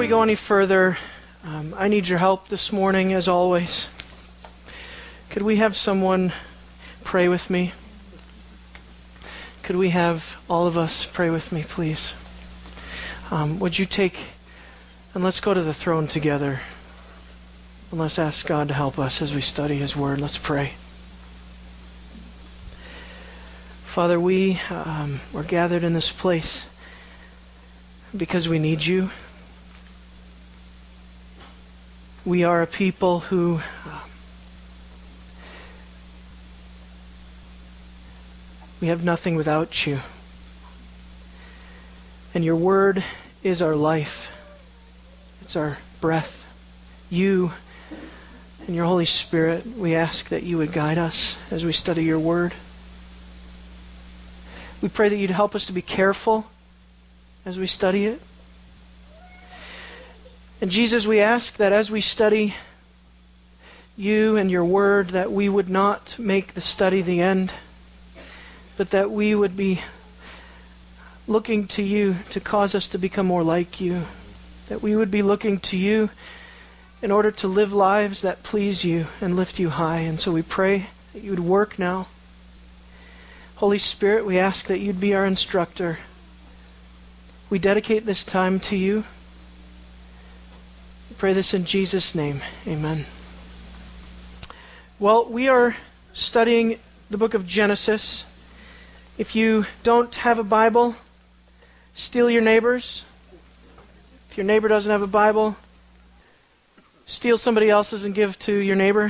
we go any further, I need your help this morning, as always. Could we have someone pray with me? Could we have all of us pray with me, please? Would you take, and let's go to the throne together. And let's ask God to help us as we study His Word. Let's pray. Father, we're gathered in this place because we need You. We are a people who we have nothing without You. And Your Word is our life. It's our breath. You and Your Holy Spirit, we ask that You would guide us as we study Your Word. We pray that You'd help us to be careful as we study it. And Jesus, we ask that as we study You and Your Word, that we would not make the study the end, but that we would be looking to You to cause us to become more like You. That we would be looking to You in order to live lives that please You and lift You high. And so we pray that You would work now. Holy Spirit, we ask that You'd be our instructor. We dedicate this time to You. We pray this in Jesus' name. Amen. Well, we are studying the book of Genesis. If you don't have a Bible, steal your neighbor's. If your neighbor doesn't have a Bible, steal somebody else's and give to your neighbor.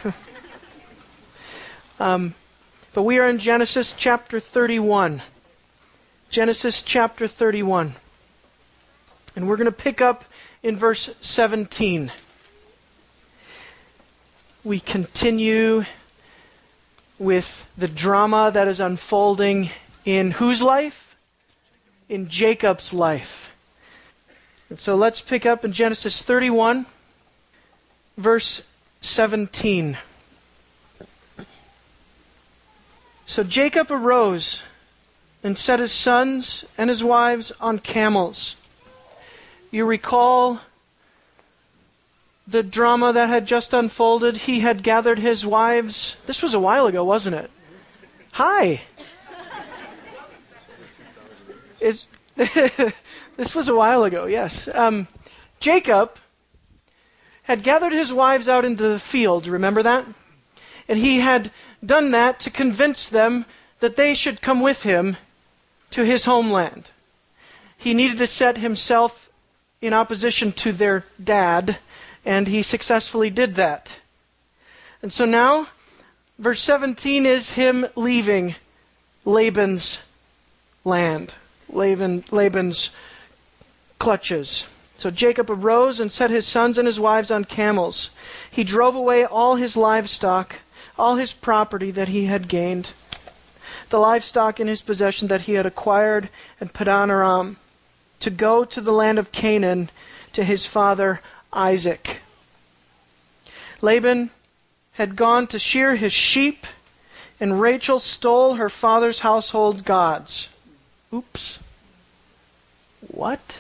But we are in Genesis chapter 31. Genesis chapter 31. And we're going to pick up in verse 17. We continue with the drama that is unfolding in whose life? In Jacob's life. And so let's pick up in Genesis 31. Verse 17. So Jacob arose and set his sons and his wives on camels. You recall the drama that had just unfolded? He had gathered his wives. This was a while ago, wasn't it? Hi. This was a while ago, yes. Jacob had gathered his wives out into the field, remember that? And he had done that to convince them that they should come with him to his homeland. He needed to set himself in opposition to their dad, and he successfully did that. And so now, verse 17 is him leaving Laban's land, Laban's clutches. So Jacob arose and set his sons and his wives on camels. He drove away all his livestock, all his property that he had gained, the livestock in his possession that he had acquired in Paddan Aram, to go to the land of Canaan to his father Isaac. Laban had gone to shear his sheep, and Rachel stole her father's household gods. Oops. What?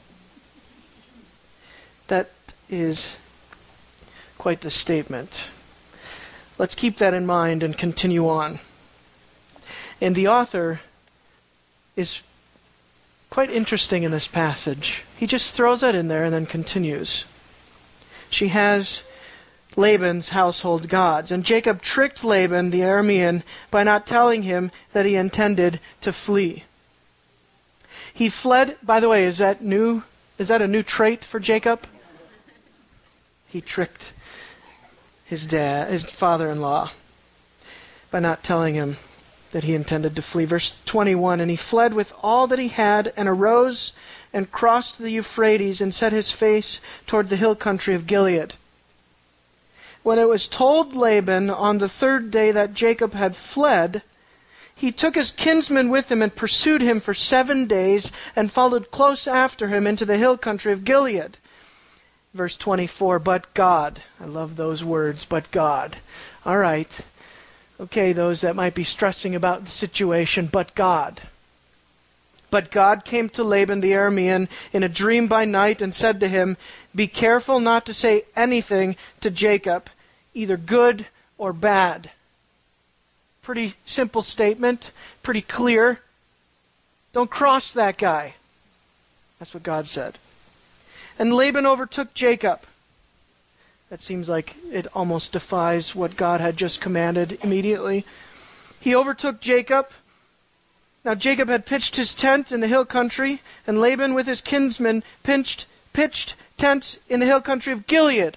That is quite the statement. Let's keep that in mind and continue on. And the author is quite interesting in this passage. He just throws that in there and then continues. She has Laban's household gods. And Jacob tricked Laban, the Aramean, by not telling him that he intended to flee. He fled, by the way, is that a new trait for Jacob? He tricked his father-in-law, by not telling him that he intended to flee. Verse 21, and he fled with all that he had, and arose and crossed the Euphrates, and set his face toward the hill country of Gilead. When it was told Laban on the third day that Jacob had fled, he took his kinsman with him and pursued him for 7 days, and followed close after him into the hill country of Gilead. Verse 24, but God. I love those words, but God. All right. Okay, those that might be stressing about the situation, but God. But God came to Laban the Aramean in a dream by night and said to him, "Be careful not to say anything to Jacob, either good or bad." Pretty simple statement, pretty clear. Don't cross that guy. That's what God said. And Laban overtook Jacob. That seems like it almost defies what God had just commanded immediately. He overtook Jacob. Now Jacob had pitched his tent in the hill country, and Laban with his kinsmen pitched tents in the hill country of Gilead.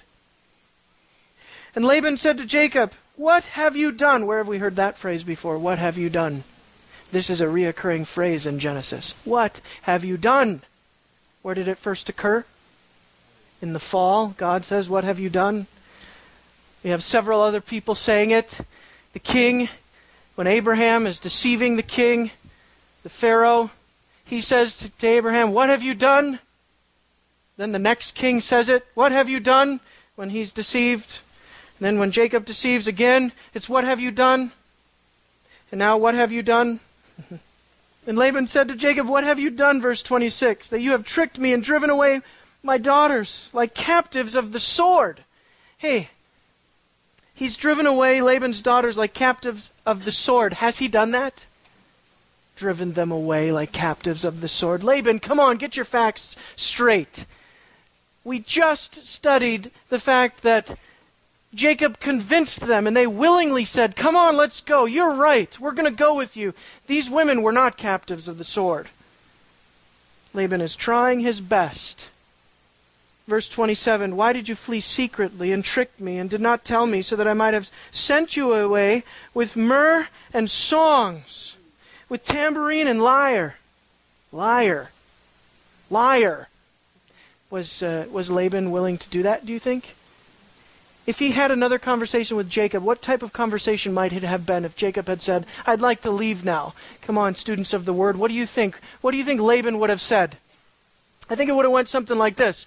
And Laban said to Jacob, "What have you done?" Where have we heard that phrase before? What have you done? This is a reoccurring phrase in Genesis. What have you done? Where did it first occur? In the fall. God says, "What have you done?" We have several other people saying it. The king, when Abraham is deceiving the king, the Pharaoh, he says to Abraham, "What have you done?" Then the next king says it, "What have you done?" when he's deceived. And then when Jacob deceives again, it's, "What have you done?" And now, "What have you done?" And Laban said to Jacob, "What have you done?" Verse 26, "That you have tricked me and driven away my daughters like captives of the sword." Hey, he's driven away Laban's daughters like captives of the sword. Has he done that? Driven them away like captives of the sword. Laban, come on, get your facts straight. We just studied the fact that Jacob convinced them and they willingly said, "Come on, let's go. You're right. We're going to go with you." These women were not captives of the sword. Laban is trying his best. Verse 27, "Why did you flee secretly and trick me and did not tell me so that I might have sent you away with myrrh and songs, with tambourine and lyre?" Liar. Liar. Was Laban willing to do that, do you think? If he had another conversation with Jacob, what type of conversation might it have been if Jacob had said, "I'd like to leave now"? Come on, students of the Word, what do you think? What do you think Laban would have said? I think it would have went something like this.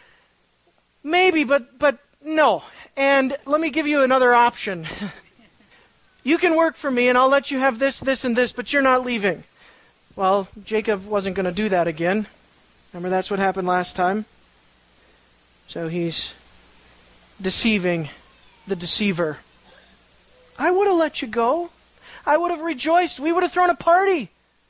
"Maybe, but no. And let me give you another option. You can work for me and I'll let you have this, this, and this, but you're not leaving." Well, Jacob wasn't going to do that again. Remember, that's what happened last time. So he's deceiving the deceiver. "I would have let you go. I would have rejoiced. We would have thrown a party."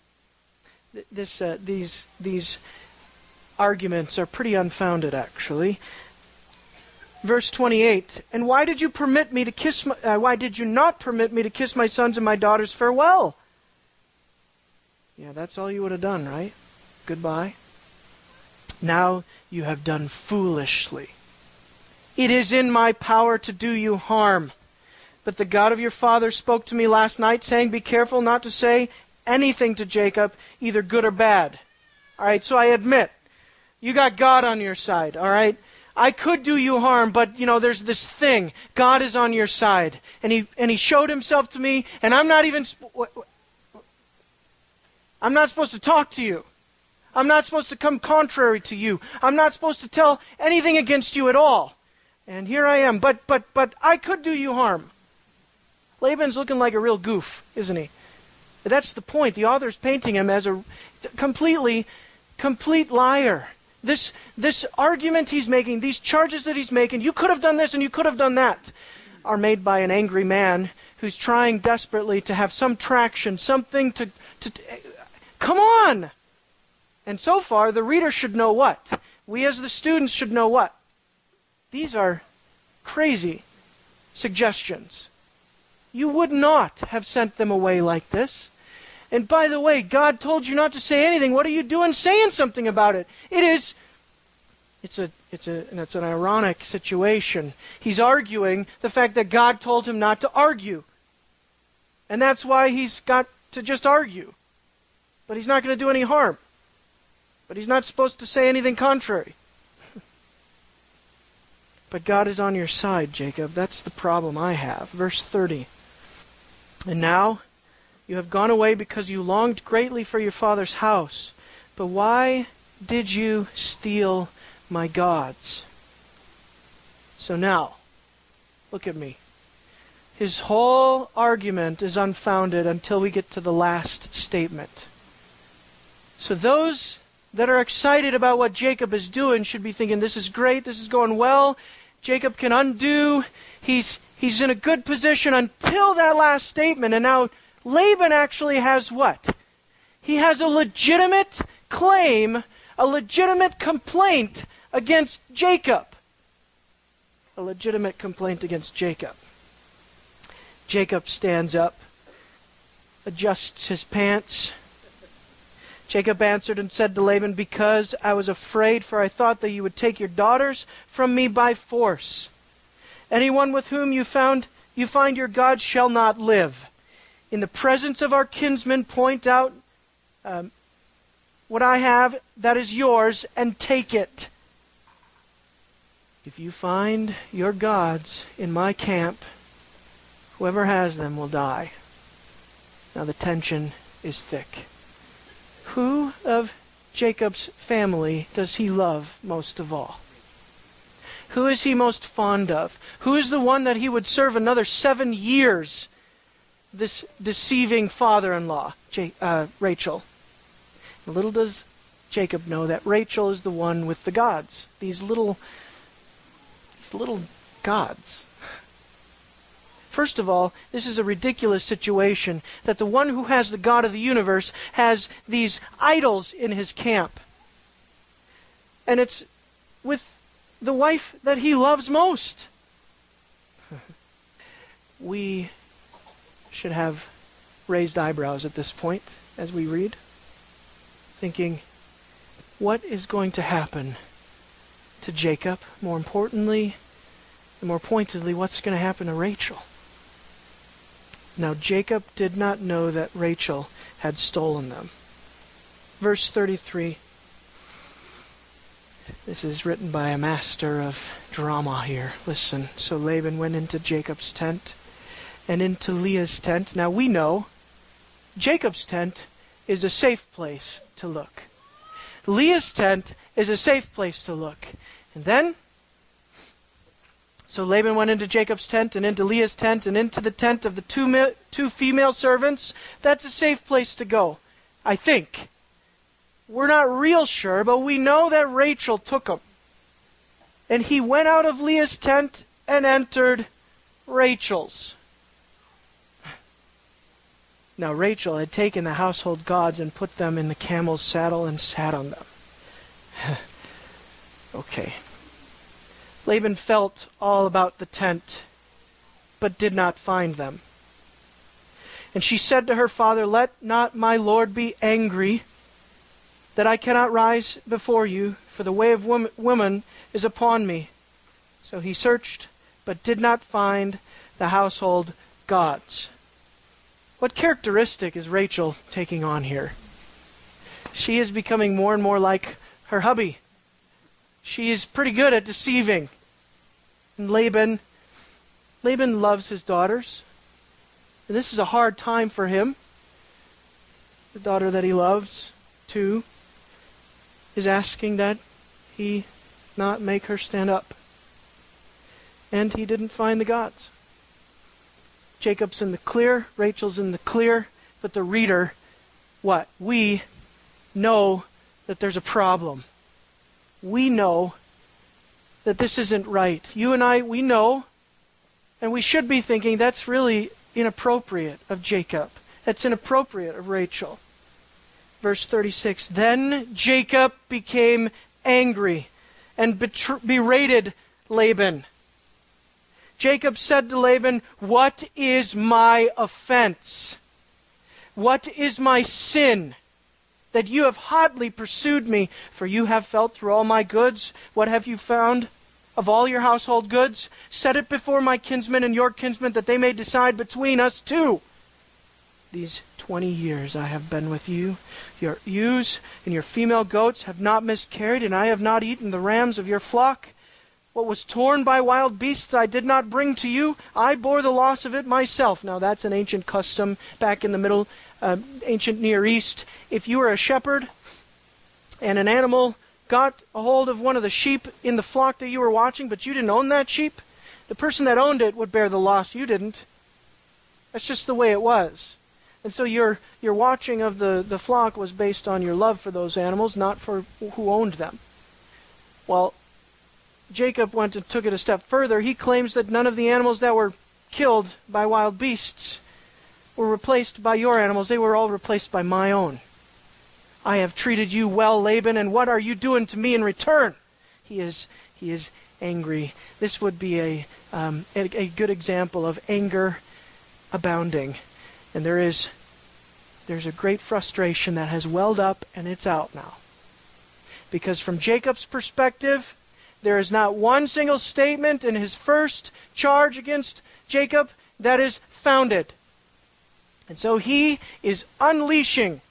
These arguments are pretty unfounded, actually. Verse 28, "And why did you why did you not permit me to kiss my sons and my daughters farewell?" Yeah, that's all you would have done, right? Goodbye. "Now you have done foolishly. It is in my power to do you harm. But the God of your father spoke to me last night, saying, 'Be careful not to say anything to Jacob, either good or bad.'" All right, so I admit, you got God on your side, all right? I could do you harm, but, there's this thing. God is on your side. And he showed himself to me, and I'm not supposed to talk to you. I'm not supposed to come contrary to you. I'm not supposed to tell anything against you at all. And here I am, but I could do you harm. Laban's looking like a real goof, isn't he? That's the point. The author's painting him as a complete liar. This argument he's making, these charges that he's making, "You could have done this and you could have done that," are made by an angry man who's trying desperately to have some traction, something to come on! And so far, the reader should know what? We as the students should know what? These are crazy suggestions. You would not have sent them away like this. And by the way, God told you not to say anything. What are you doing saying something about it? It's an ironic situation. He's arguing the fact that God told him not to argue. And that's why he's got to just argue. But he's not going to do any harm. But he's not supposed to say anything contrary. But God is on your side, Jacob. That's the problem I have. Verse 30. "And now you have gone away because you longed greatly for your father's house. But why did you steal my gods?" So now, look at me. His whole argument is unfounded until we get to the last statement. So those that are excited about what Jacob is doing should be thinking, this is great, this is going well. Jacob can undo. He's in a good position until that last statement. And now Laban actually has what? He has a legitimate claim, a legitimate complaint against Jacob. A legitimate complaint against Jacob. Jacob stands up, adjusts his pants. Jacob answered and said to Laban, because I was afraid, for I thought that you would take your daughters from me by force. Anyone with whom you find your God shall not live. In the presence of our kinsmen, point out what I have that is yours, and take it. If you find your gods in my camp, whoever has them will die. Now the tension is thick. Who of Jacob's family does he love most of all? Who is he most fond of? Who is the one that he would serve another 7 years? This deceiving father-in-law, Rachel. Little does Jacob know that Rachel is the one with the gods. These little gods. First of all, this is a ridiculous situation that the one who has the God of the universe has these idols in his camp. And it's with the wife that he loves most. We should have raised eyebrows at this point as we read, thinking, what is going to happen to Jacob? More importantly, and more pointedly, what's going to happen to Rachel? Now Jacob did not know that Rachel had stolen them. Verse 33. This is written by a master of drama here. Listen. So Laban went into Jacob's tent and into Leah's tent. Now we know Jacob's tent is a safe place to look. Leah's tent is a safe place to look. And then, so Laban went into Jacob's tent and into Leah's tent and into the tent of the two female servants. That's a safe place to go, I think. We're not real sure, but we know that Rachel took them. And he went out of Leah's tent and entered Rachel's. Now Rachel had taken the household gods and put them in the camel's saddle and sat on them. Okay. Laban felt all about the tent, but did not find them. And she said to her father, let not my lord be angry that I cannot rise before you, for the way of woman is upon me. So he searched, but did not find the household gods. What characteristic is Rachel taking on here? She is becoming more and more like her hubby. She is pretty good at deceiving. And Laban loves his daughters. And this is a hard time for him. The daughter that he loves, too, is asking that he not make her stand up. And he didn't find the gods. Jacob's in the clear, Rachel's in the clear, but the reader, what? We know that there's a problem. We know that this isn't right. You and I, we know, and we should be thinking that's really inappropriate of Jacob. That's inappropriate of Rachel. Verse 36, then Jacob became angry and berated Laban. Jacob said to Laban, what is my offense? What is my sin? That you have hotly pursued me, for you have felt through all my goods. What have you found of all your household goods? Set it before my kinsmen and your kinsmen, that they may decide between us two. These 20 years I have been with you. Your ewes and your female goats have not miscarried, and I have not eaten the rams of your flock. What was torn by wild beasts I did not bring to you. I bore the loss of it myself. Now that's an ancient custom back in the ancient Near East. If you were a shepherd and an animal got a hold of one of the sheep in the flock that you were watching, but you didn't own that sheep, the person that owned it would bear the loss. You didn't. That's just the way it was. And so your watching of the flock was based on your love for those animals, not for who owned them. Well, Jacob went and took it a step further. He claims that none of the animals that were killed by wild beasts were replaced by your animals. They were all replaced by my own. I have treated you well, Laban, and what are you doing to me in return? He is angry. This would be a good example of anger abounding. And there's a great frustration that has welled up, and it's out now. Because from Jacob's perspective, there is not one single statement in his first charge against Jacob that is founded. And so he is unleashing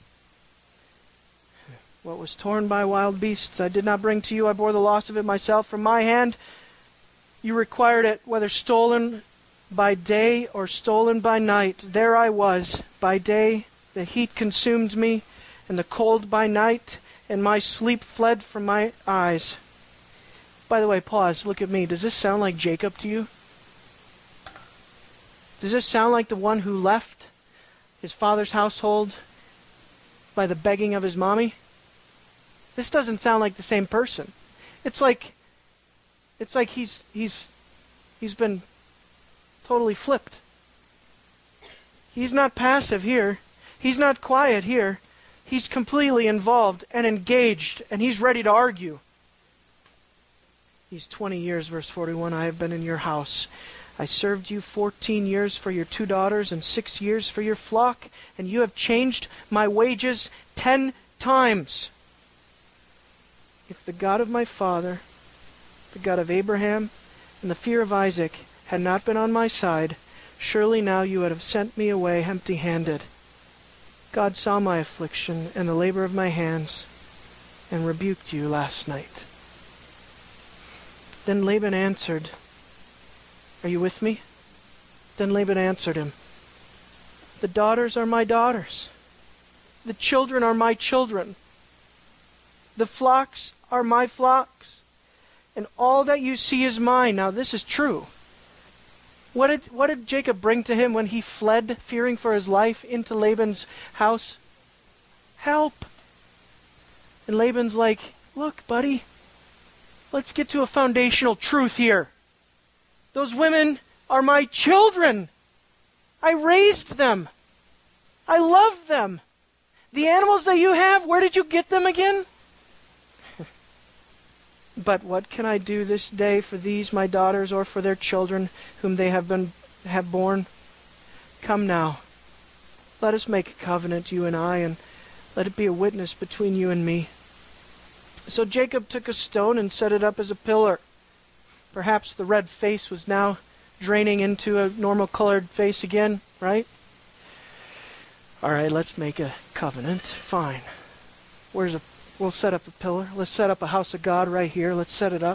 what was torn by wild beasts. I did not bring to you, I bore the loss of it myself from my hand. You required it, whether stolen by day or stolen by night. There I was. By day the heat consumed me, and the cold by night, and my sleep fled from my eyes. By the way, pause, look at me. Does this sound like Jacob to you? Does this sound like the one who left his father's household by the begging of his mommy? This doesn't sound like the same person. It's like he's been totally flipped. He's not passive here. He's not quiet here. He's completely involved and engaged, and he's ready to argue. These 20 years, verse 41, I have been in your house. I served you 14 years for your 2 daughters and 6 years for your flock, and you have changed my wages 10 times. If the God of my father, the God of Abraham, and the fear of Isaac had not been on my side, surely now you would have sent me away empty-handed. God saw my affliction and the labor of my hands, and rebuked you last night. Then Laban answered, are you with me? Then Laban answered him, the daughters are my daughters. The children are my children. The flocks are my flocks. And all that you see is mine. Now this is true. What did Jacob bring to him when he fled, fearing for his life, into Laban's house? Help. And Laban's like, look, buddy, let's get to a foundational truth here. Those women are my children. I raised them. I love them. The animals that you have, where did you get them again? But what can I do this day for these my daughters, or for their children whom they have borne? Come now, let us make a covenant, you and I, and let it be a witness between you and me. So Jacob took a stone and set it up as a pillar. Perhaps the red face was now draining into a normal colored face again, right? All right, let's make a covenant. Fine. We'll set up a pillar. Let's set up a house of God right here. Let's set it up.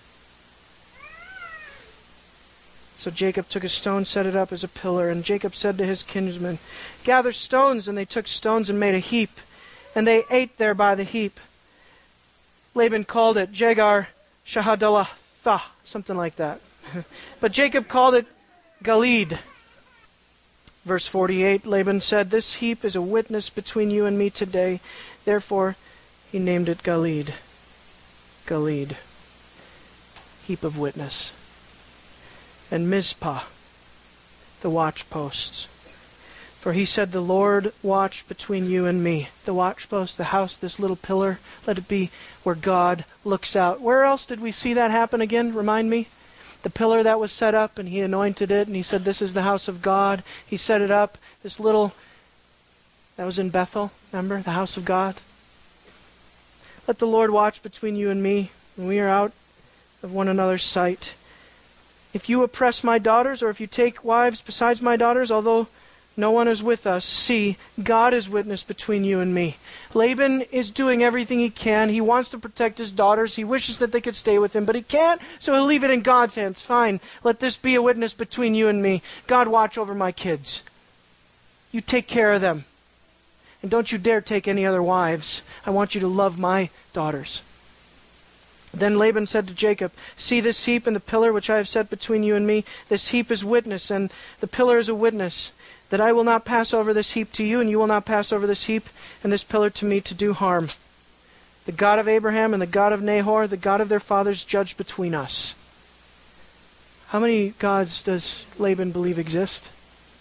So Jacob took a stone, set it up as a pillar, and Jacob said to his kinsmen, gather stones, and they took stones and made a heap, and they ate there by the heap. Laban called it Jegar Shahadalatha, something like that. But Jacob called it Galeed. Verse 48, Laban said, this heap is a witness between you and me today. Therefore, he named it Galeed. Galeed. Heap of witness. And Mizpah, the watchposts. For he said, the Lord watch between you and me. The watchpost, the house, this little pillar, let it be where God looks out. Where else did we see that happen again? Remind me. The pillar that was set up, and he anointed it, and he said, this is the house of God. He set it up, this little, that was in Bethel, remember? The house of God. Let the Lord watch between you and me, when we are out of one another's sight. If you oppress my daughters, or if you take wives besides my daughters, although no one is with us, see, God is witness between you and me. Laban is doing everything he can. He wants to protect his daughters. He wishes that they could stay with him, but he can't, so he'll leave it in God's hands. Fine, let this be a witness between you and me. God, watch over my kids. You take care of them. And don't you dare take any other wives. I want you to love my daughters. Then Laban said to Jacob, "See this heap and the pillar which I have set between you and me? This heap is witness, and the pillar is a witness, that I will not pass over this heap to you, and you will not pass over this heap and this pillar to me to do harm. The God of Abraham and the God of Nahor, the God of their fathers, judge between us." How many gods does Laban believe exist?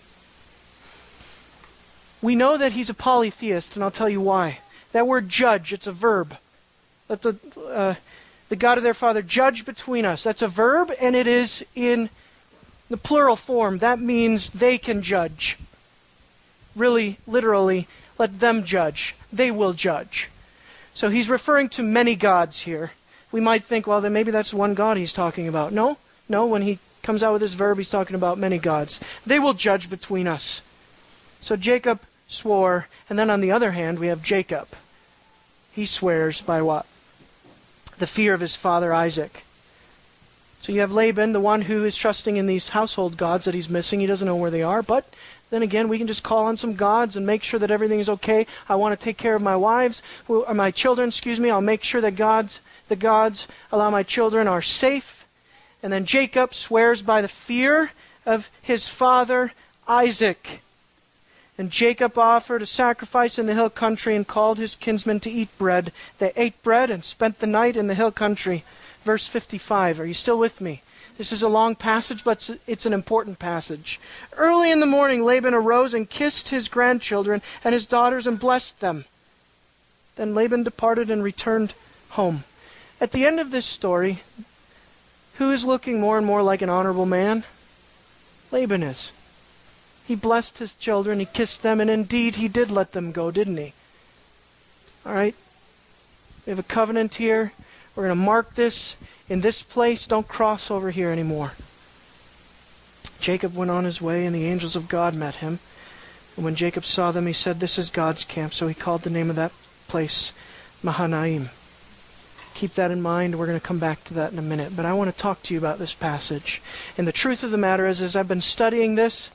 We know that he's a polytheist, and I'll tell you why. That word judge, it's a verb. Let the God of their father judge between us. That's a verb, and it is in the plural form. That means they can judge. Really, literally, let them judge. They will judge. So he's referring to many gods here. We might think, well, then maybe that's one God he's talking about. No, when he comes out with this verb, he's talking about many gods. They will judge between us. So Jacob swore, and then on the other hand, we have Jacob. He swears by what? The fear of his father Isaac. So you have Laban, the one who is trusting in these household gods that he's missing. He doesn't know where they are, but then again, we can just call on some gods and make sure that everything is okay. I want to take care of my wives, or my children, I'll make sure that the gods allow my children are safe. And then Jacob swears by the fear of his father Isaac. And Jacob offered a sacrifice in the hill country and called his kinsmen to eat bread. They ate bread and spent the night in the hill country. Verse 55. Are you still with me? This is a long passage, but it's an important passage. Early in the morning, Laban arose and kissed his grandchildren and his daughters and blessed them. Then Laban departed and returned home. At the end of this story, who is looking more and more like an honorable man? Laban is. He blessed his children, he kissed them, and indeed he did let them go, didn't he? All right? We have a covenant here. We're going to mark this in this place. Don't cross over here anymore. Jacob went on his way, and the angels of God met him. And when Jacob saw them, he said, "This is God's camp." So he called the name of that place Mahanaim. Keep that in mind. We're going to come back to that in a minute. But I want to talk to you about this passage. And the truth of the matter is, as I've been studying this,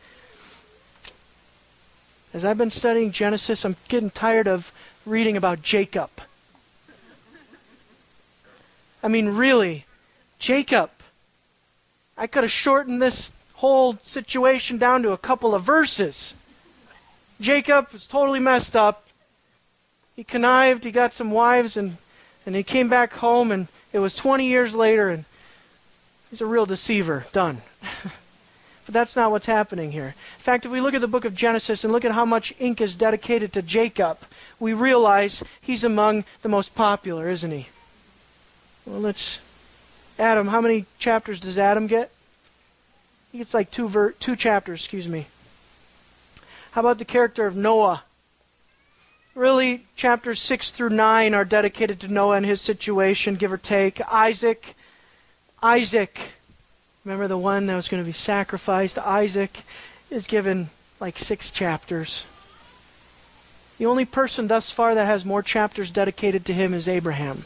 as I've been studying Genesis, I'm getting tired of reading about Jacob. I mean, really, Jacob. I could have shortened this whole situation down to a couple of verses. Jacob was totally messed up. He connived, he got some wives, and he came back home, and it was 20 years later, and he's a real deceiver. Done. But that's not what's happening here. In fact, if we look at the book of Genesis and look at how much ink is dedicated to Jacob, we realize he's among the most popular, isn't he? Well, Adam, how many chapters does Adam get? He gets like two chapters, How about the character of Noah? Really, chapters 6 through 9 are dedicated to Noah and his situation, give or take. Isaac, remember the one that was going to be sacrificed? Isaac is given like 6 chapters. The only person thus far that has more chapters dedicated to him is Abraham.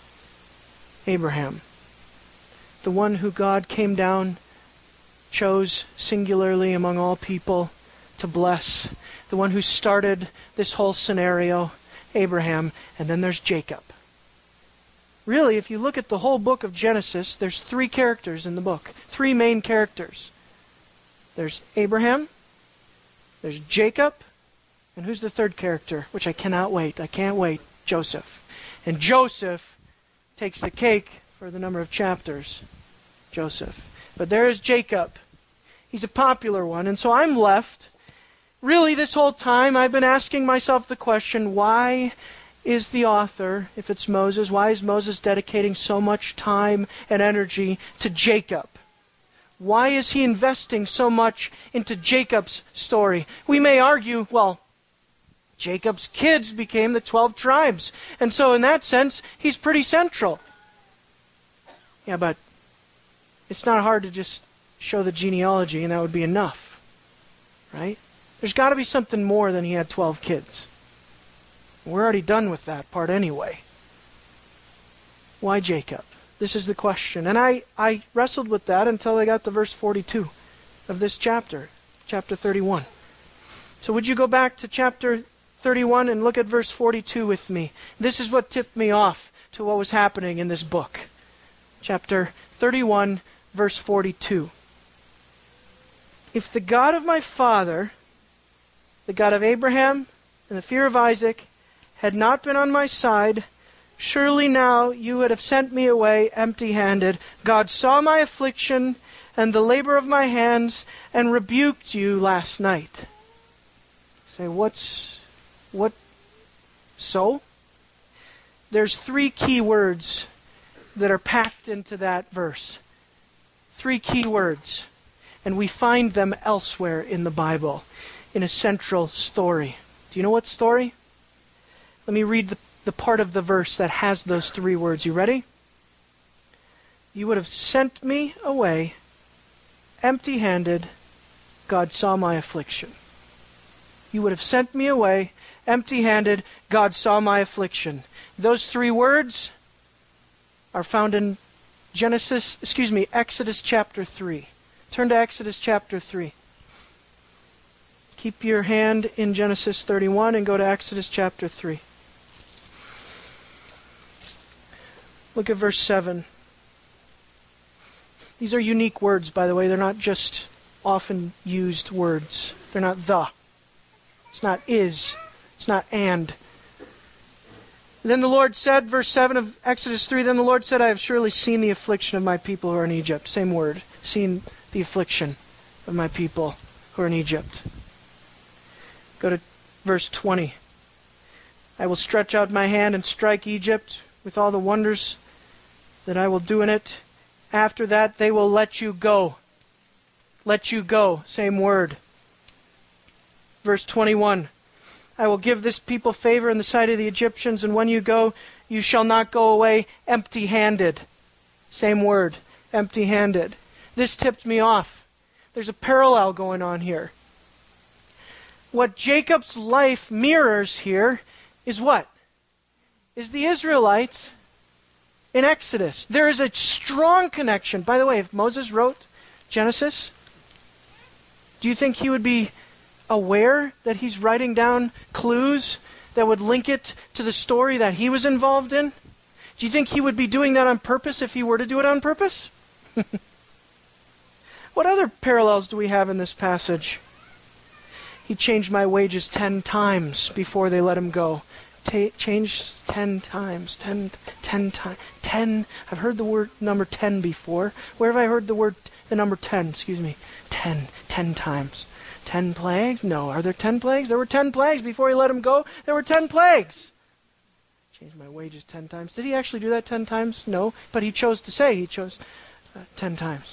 The one who God came down, chose singularly among all people to bless. The one who started this whole scenario, Abraham. And then there's Jacob. Really, if you look at the whole book of Genesis, there's 3 characters in the book. 3 main characters. There's Abraham, there's Jacob, and who's the third character? Which I can't wait. Joseph. And Joseph takes the cake for the number of chapters. Joseph. But there is Jacob. He's a popular one. And so I'm left. Really, this whole time, I've been asking myself the question, why is the author, if it's Moses, why is Moses dedicating so much time and energy to Jacob? Why is he investing so much into Jacob's story? We may argue, well, Jacob's kids became the 12 tribes. And so in that sense, he's pretty central. Yeah, but it's not hard to just show the genealogy and that would be enough. Right? There's got to be something more than he had 12 kids. We're already done with that part anyway. Why Jacob? This is the question. And I wrestled with that until I got to verse 42 of this chapter 31. So would you go back to chapter 31 and look at verse 42 with me? This is what tipped me off to what was happening in this book. Chapter 31, verse 42. If the God of my father, the God of Abraham and the fear of Isaac, had not been on my side, surely now you would have sent me away empty-handed. God saw my affliction and the labor of my hands and rebuked you last night. Say, what so? There's 3 key words that are packed into that verse. 3 key words. And we find them elsewhere in the Bible, in a central story. Do you know what story? Let me read the part of the verse that has those 3 words. You ready? You would have sent me away empty-handed. God saw my affliction. You would have sent me away empty-handed. God saw my affliction. Those 3 words are found in Exodus chapter 3. Turn to Exodus chapter 3. Keep your hand in Genesis 31 and go to Exodus chapter 3. Look at verse 7. These are unique words, by the way. They're not just often used words. They're not the. It's not is. It's not and. Then the Lord said, verse 7 of Exodus 3, then the Lord said, I have surely seen the affliction of my people who are in Egypt. Same word. Seen the affliction of my people who are in Egypt. Go to verse 20. I will stretch out my hand and strike Egypt with all the wonders that I will do in it. After that, they will let you go. Let you go. Same word. Verse 21. I will give this people favor in the sight of the Egyptians, and when you go, you shall not go away empty-handed. Same word. Empty-handed. This tipped me off. There's a parallel going on here. What Jacob's life mirrors here is what? Is the Israelites in Exodus. There is a strong connection. By the way, if Moses wrote Genesis, do you think he would be aware that he's writing down clues that would link it to the story that he was involved in? Do you think he would be doing that on purpose if he were to do it on purpose? What other parallels do we have in this passage? He changed my wages 10 times before they let him go. Changed 10 times. 10 times. 10. I've heard the word number 10 before. Where have I heard the number 10? 10 times. 10 plagues? No. Are there 10 plagues? There were 10 plagues before he let him go. There were 10 plagues. Changed my wages 10 times. Did he actually do that 10 times? No. But he chose to say he chose 10 times.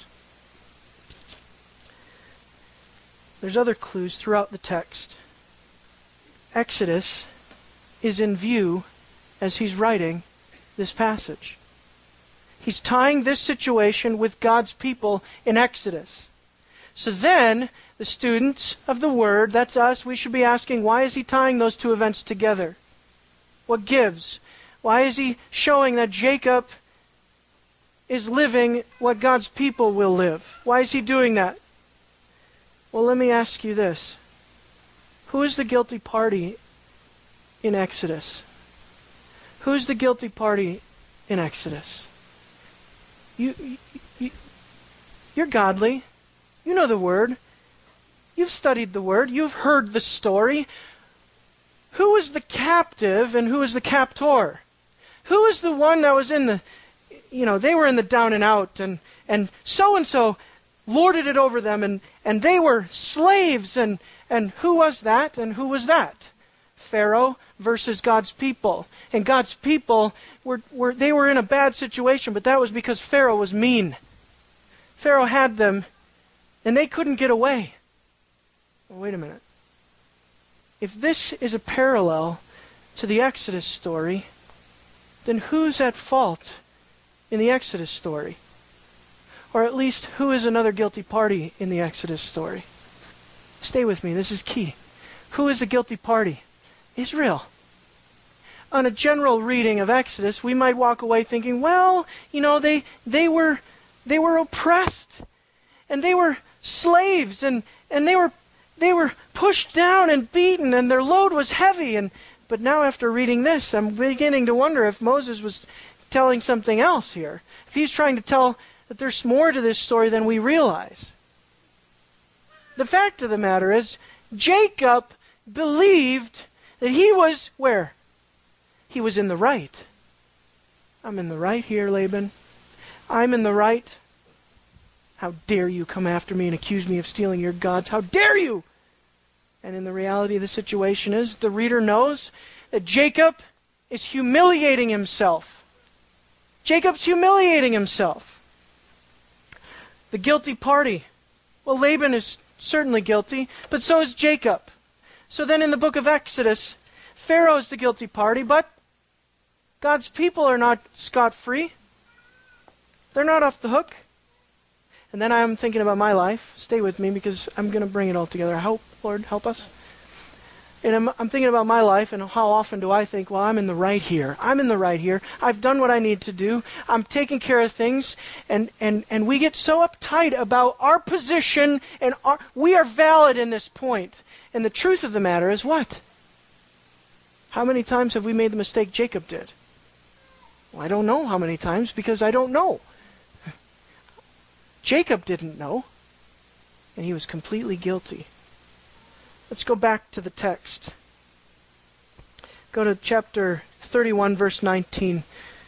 There's other clues throughout the text. Exodus is in view as he's writing this passage. He's tying this situation with God's people in Exodus. So then, the students of the Word, that's us, we should be asking, why is he tying those two events together? What gives? Why is he showing that Jacob is living what God's people will live? Why is he doing that? Well, let me ask you this. Who is the guilty party in Exodus? Who's the guilty party in Exodus? You're godly. You know the Word. You've studied the Word. You've heard the story. Who is the captive and who is the captor? Who is the one that was in the, they were in the down and out, and so lorded it over them, and they were slaves, and who was that, and who was that? Pharaoh versus God's people. And God's people, they were in a bad situation, but that was because Pharaoh was mean. Pharaoh had them, and they couldn't get away. Well, wait a minute. If this is a parallel to the Exodus story, then who's at fault in the Exodus story? Or at least, who is another guilty party in the Exodus story? Stay with me, this is key. Who is a guilty party? Israel. On a general reading of Exodus, we might walk away thinking, well, they were oppressed, and they were slaves, and they were pushed down and beaten, and their load was heavy, and But now after reading this, I'm beginning to wonder if Moses was telling something else here. If he's trying to tell that there's more to this story than we realize. The fact of the matter is, Jacob believed that he was where? He was in the right. I'm in the right here, Laban. I'm in the right. How dare you come after me and accuse me of stealing your gods? How dare you? And in the reality of the situation is, the reader knows that Jacob is humiliating himself. Jacob's humiliating himself. The guilty party. Well, Laban is certainly guilty, but so is Jacob. So then in the book of Exodus, Pharaoh is the guilty party, but God's people are not scot-free. They're not off the hook. And then I'm thinking about my life. Stay with me because I'm going to bring it all together. Lord, help us. And I'm thinking about my life, and how often do I think, well, I'm in the right here. I'm in the right here. I've done what I need to do. I'm taking care of things. And we get so uptight about our position, and we are valid in this point. And the truth of the matter is what? How many times have we made the mistake Jacob did? Well, I don't know how many times, because I don't know. Jacob didn't know, and he was completely guilty. Let's go back to the text. Go to chapter 31, verse 19.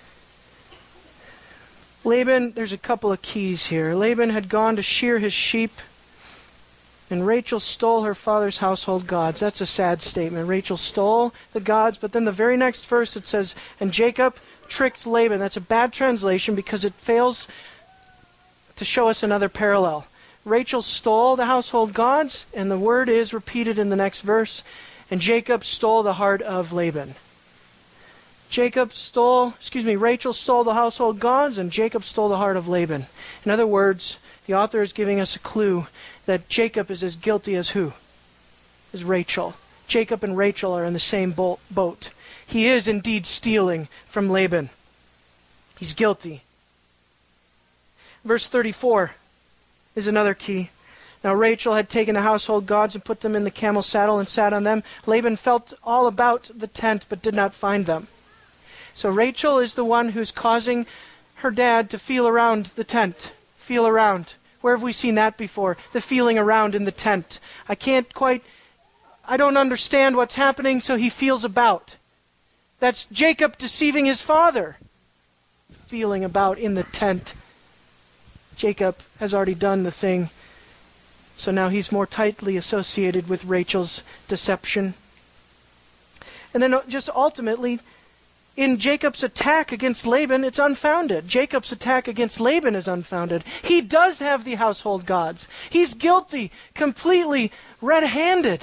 Laban, there's a couple of keys here. Laban had gone to shear his sheep, and Rachel stole her father's household gods. That's a sad statement. Rachel stole the gods, but then the very next verse it says, and Jacob tricked Laban. That's a bad translation because it fails to show us another parallel. Rachel stole the household gods, and the word is repeated in the next verse, and Jacob stole the heart of Laban. Rachel stole the household gods, and Jacob stole the heart of Laban. In other words, the author is giving us a clue that Jacob is as guilty as who? As Rachel. Jacob and Rachel are in the same boat. He is indeed stealing from Laban. He's guilty. Verse 34 is another key. Now Rachel had taken the household gods and put them in the camel saddle and sat on them. Laban felt all about the tent but did not find them. So Rachel is the one who's causing her dad to feel around the tent. Feel around. Where have we seen that before? The feeling around in the tent. I don't understand what's happening, so he feels about. That's Jacob deceiving his father. Feeling about in the tent. Jacob has already done the thing, so now he's more tightly associated with Rachel's deception. And then just ultimately, in Jacob's attack against Laban, it's unfounded. Jacob's attack against Laban is unfounded. He does have the household gods. He's guilty, completely red-handed.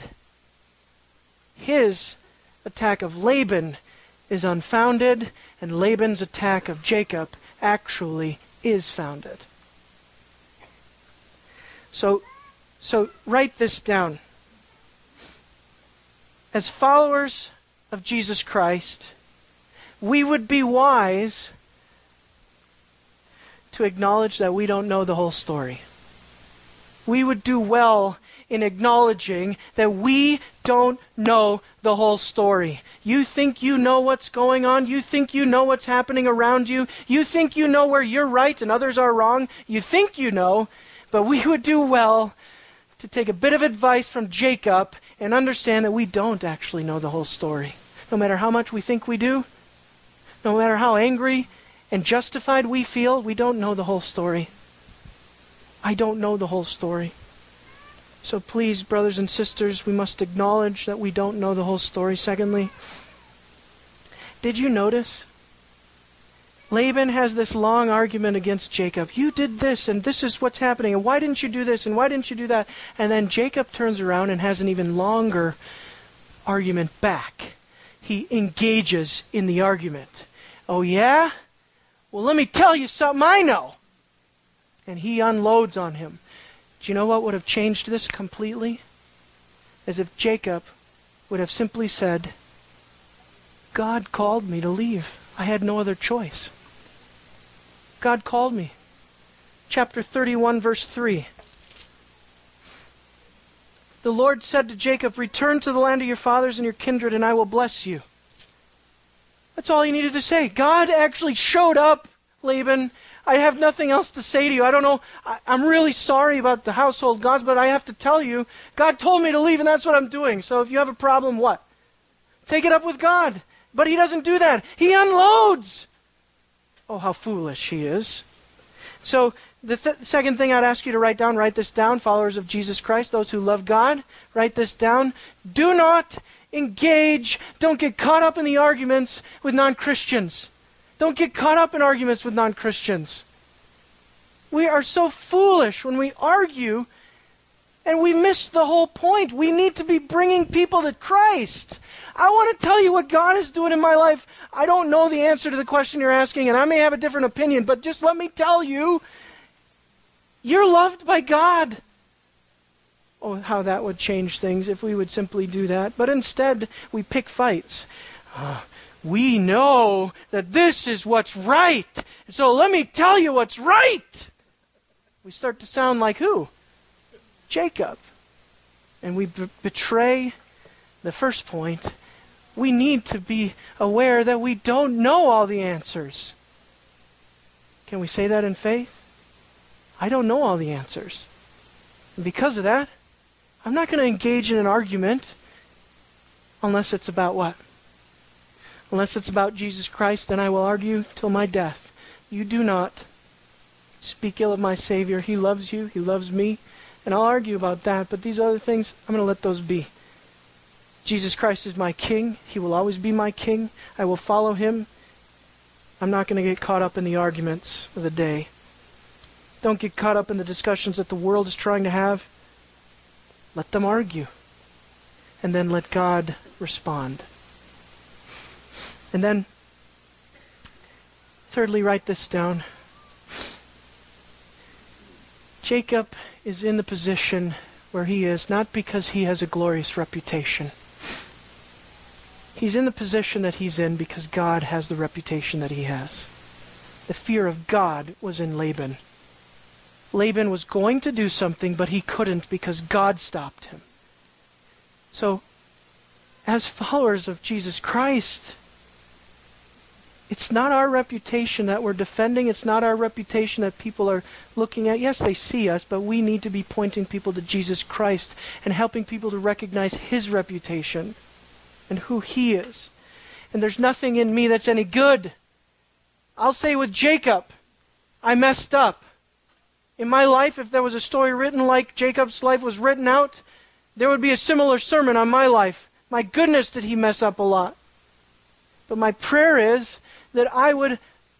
His attack of Laban is unfounded, and Laban's attack of Jacob actually is founded. So write this down. As followers of Jesus Christ, we would be wise to acknowledge that we don't know the whole story. We would do well in acknowledging that we don't know the whole story. You think you know what's going on. You think you know what's happening around you. You think you know where you're right and others are wrong. You think you know. But we would do well to take a bit of advice from Jacob and understand that we don't actually know the whole story. No matter how much we think we do, no matter how angry and justified we feel, we don't know the whole story. I don't know the whole story. So please, brothers and sisters, we must acknowledge that we don't know the whole story. Secondly, did you notice? Laban has this long argument against Jacob. You did this, and this is what's happening, and why didn't you do this, and why didn't you do that? And then Jacob turns around and has an even longer argument back. He engages in the argument. Oh yeah? Well, let me tell you something I know. And he unloads on him. Do you know what would have changed this completely? As if Jacob would have simply said, God called me to leave. I had no other choice. God called me. Chapter 31, verse 3. the Lord said to Jacob, return to the land of your fathers and your kindred, and I will bless you. That's all he needed to say. God actually showed up, Laban. I have nothing else to say to you. I don't know. I'm really sorry about the household gods, but I have to tell you, God told me to leave, and that's what I'm doing. So if you have a problem, what? Take it up with God. But he doesn't do that. He unloads. Oh, how foolish he is. So the second thing I'd ask you to write this down, followers of Jesus Christ, those who love God, write this down. Do not engage, don't get caught up in the arguments with non-Christians. Don't get caught up in arguments with non-Christians. We are so foolish when we argue and we miss the whole point. We need to be bringing people to Christ. I want to tell you what God is doing in my life. I don't know the answer to the question you're asking, and I may have a different opinion, but just let me tell you, you're loved by God. Oh, how that would change things if we would simply do that. But instead, we pick fights. We know that this is what's right. So let me tell you what's right. We start to sound like who? Jacob. And we betray the first point. We need to be aware that we don't know all the answers. Can we say that in faith? I don't know all the answers. And because of that, I'm not going to engage in an argument unless it's about what? Unless it's about Jesus Christ, then I will argue till my death. You do not speak ill of my Savior. He loves you. He loves me. And I'll argue about that. But these other things, I'm going to let those be. Jesus Christ is my King. He will always be my King. I will follow Him. I'm not going to get caught up in the arguments of the day. Don't get caught up in the discussions that the world is trying to have. Let them argue. And then let God respond. And then, thirdly, write this down. Jacob is in the position where he is, not because he has a glorious reputation. He's in the position that he's in because God has the reputation that he has. The fear of God was in Laban. Laban was going to do something, but he couldn't because God stopped him. So, as followers of Jesus Christ, it's not our reputation that we're defending. It's not our reputation that people are looking at. Yes, they see us, but we need to be pointing people to Jesus Christ and helping people to recognize His reputation and who He is. And there's nothing in me that's any good. I'll say with Jacob, I messed up. In my life, if there was a story written like Jacob's life was written out, there would be a similar sermon on my life. My goodness, did he mess up a lot. But my prayer is that I would...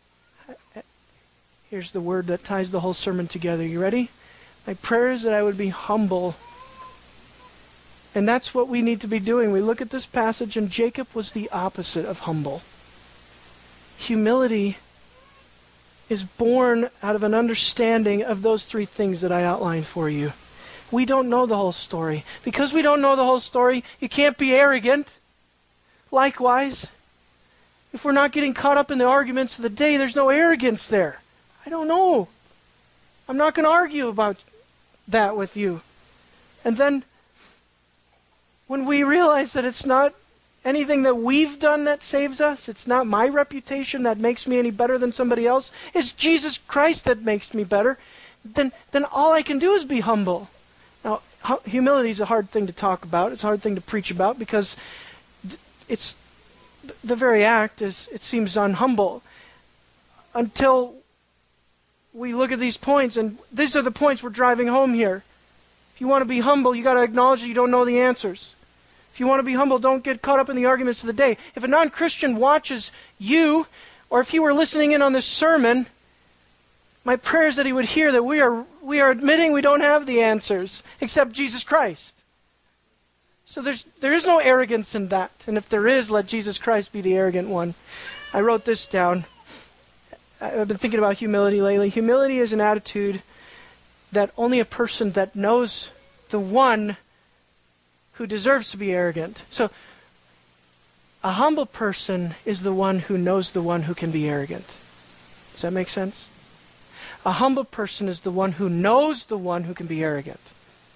Here's the word that ties the whole sermon together. You ready? My prayer is that I would be humble. And that's what we need to be doing. We look at this passage, and Jacob was the opposite of humble. Humility is born out of an understanding of those three things that I outlined for you. We don't know the whole story. Because we don't know the whole story, you can't be arrogant. Likewise, if we're not getting caught up in the arguments of the day, there's no arrogance there. I don't know. I'm not going to argue about that with you. And then, when we realize that it's not anything that we've done that saves us, it's not my reputation that makes me any better than somebody else, it's Jesus Christ that makes me better, then all I can do is be humble. Now, humility is a hard thing to talk about. It's a hard thing to preach about because it's the very act is, it seems unhumble until we look at these points, and these are the points we're driving home here. If you want to be humble, you got to acknowledge that you don't know the answers. If you want to be humble, don't get caught up in the arguments of the day. If a non-Christian watches you, or if he were listening in on this sermon, my prayer is that he would hear that we are admitting we don't have the answers except Jesus Christ. So there is no arrogance in that. And if there is, let Jesus Christ be the arrogant one. I wrote this down. I've been thinking about humility lately. Humility is an attitude that only a person that knows the one who deserves to be arrogant. So, a humble person is the one who knows the one who can be arrogant. Does that make sense? A humble person is the one who knows the one who can be arrogant.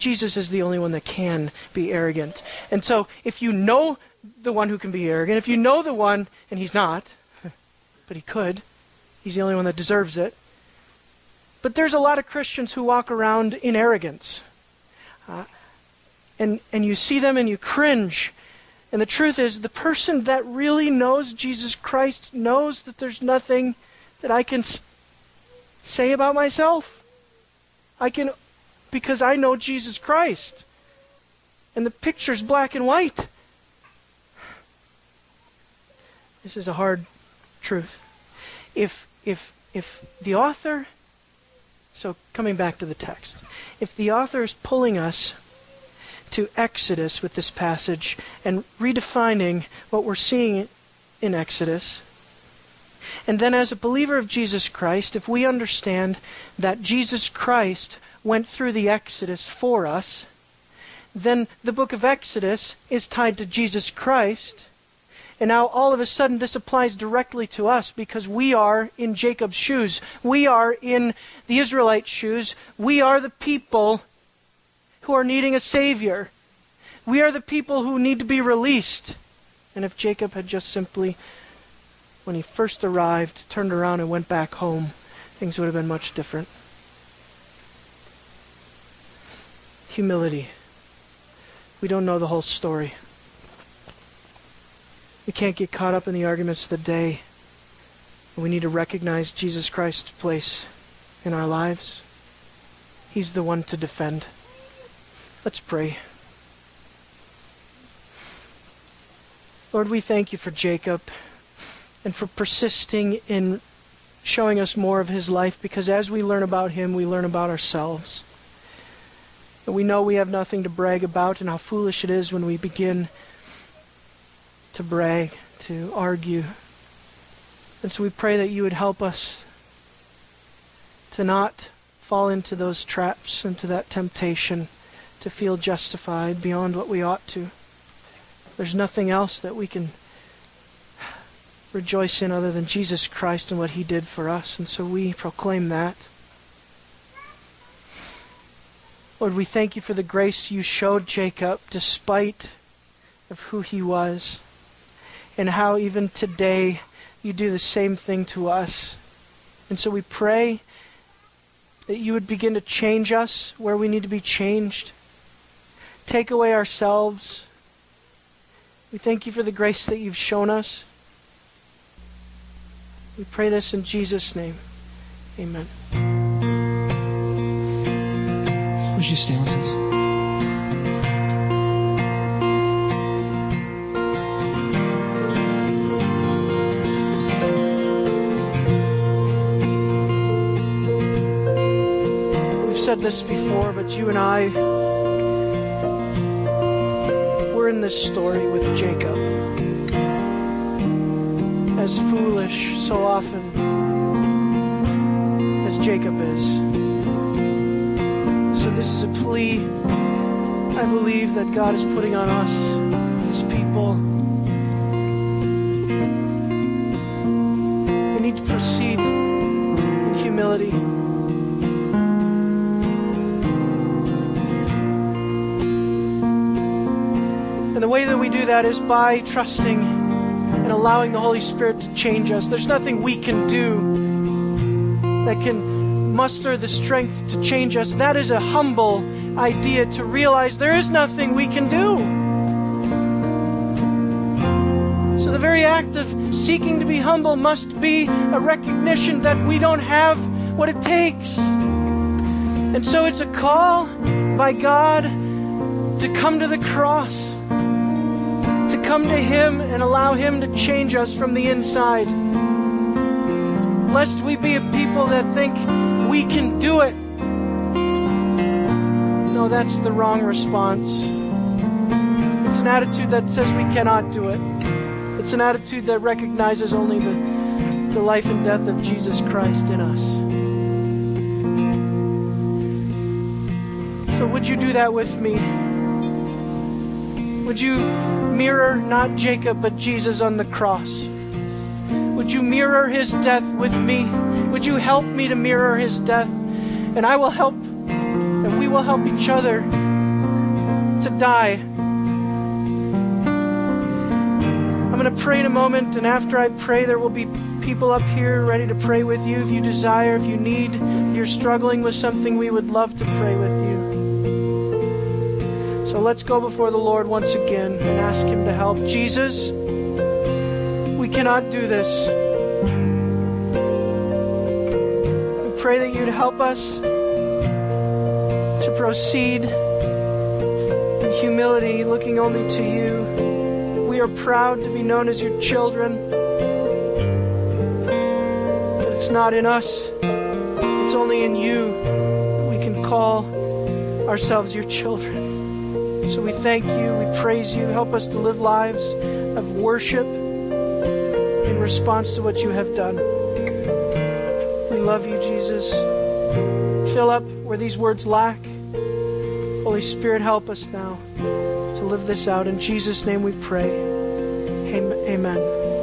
Jesus is the only one that can be arrogant. And so if you know the one who can be arrogant, if you know the one, and he's not, but he could, he's the only one that deserves it. But there's a lot of Christians who walk around in arrogance. And you see them and you cringe. And the truth is, the person that really knows Jesus Christ knows that there's nothing that I can say about myself. Because I know Jesus Christ. And the picture's black and white. This is a hard truth. If the author, so coming back to the text, if the author is pulling us to Exodus with this passage and redefining what we're seeing in Exodus, and then as a believer of Jesus Christ, if we understand that Jesus Christ went through the Exodus for us, then the book of Exodus is tied to Jesus Christ. And now all of a sudden this applies directly to us because we are in Jacob's shoes. We are in the Israelite shoes. We are the people who are needing a Savior. We are the people who need to be released. And if Jacob had just simply, when he first arrived, turned around and went back home, things would have been much different. Humility. We don't know the whole story. We can't get caught up in the arguments of the day. We need to recognize Jesus Christ's place in our lives. He's the one to defend. Let's pray. Lord, we thank you for Jacob and for persisting in showing us more of his life, because as we learn about him, we learn about ourselves. And we know we have nothing to brag about, and how foolish it is when we begin to brag, to argue. And so we pray that you would help us to not fall into those traps, into that temptation to feel justified beyond what we ought to. There's nothing else that we can rejoice in other than Jesus Christ and what he did for us. And so we proclaim that. Lord, we thank you for the grace you showed Jacob despite of who he was, and how even today you do the same thing to us. And so we pray that you would begin to change us where we need to be changed. Take away ourselves. We thank you for the grace that you've shown us. We pray this in Jesus' name. Amen. Would you stand with us? We've said this before, but you and I, we're in this story with Jacob. As foolish so often as Jacob is. So this is a plea, I believe, that God is putting on us, his people. We need to proceed in humility. And the way that we do that is by trusting and allowing the Holy Spirit to change us. There's nothing we can do that can muster the strength to change us. That is a humble idea, to realize there is nothing we can do. So the very act of seeking to be humble must be a recognition that we don't have what it takes. And so it's a call by God to come to the cross, to come to him and allow him to change us from the inside. Lest we be a people that think we can do it. No, that's the wrong response. It's an attitude that says we cannot do it. It's an attitude that recognizes only the life and death of Jesus Christ in us. So would you do that with me? Would you mirror not Jacob but Jesus on the cross? Would you mirror his death with me? Would you help me to mirror his death? And I will help, and we will help each other to die. I'm going to pray in a moment, and after I pray, there will be people up here ready to pray with you. If you desire, if you need, if you're struggling with something, we would love to pray with you. So let's go before the Lord once again and ask Him to help. Jesus, we cannot do this. We pray that You'd help us to proceed in humility, looking only to You. We are proud to be known as Your children. But it's not in us. It's only in You that we can call ourselves Your children. So we thank You, we praise You. Help us to live lives of worship in response to what You have done. We love You, Jesus. Fill up where these words lack. Holy Spirit, help us now to live this out. In Jesus' name we pray. Amen.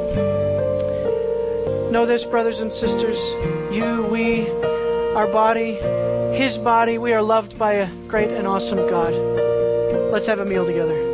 Know this, brothers and sisters. You, we, our body, His body, we are loved by a great and awesome God. Let's have a meal together.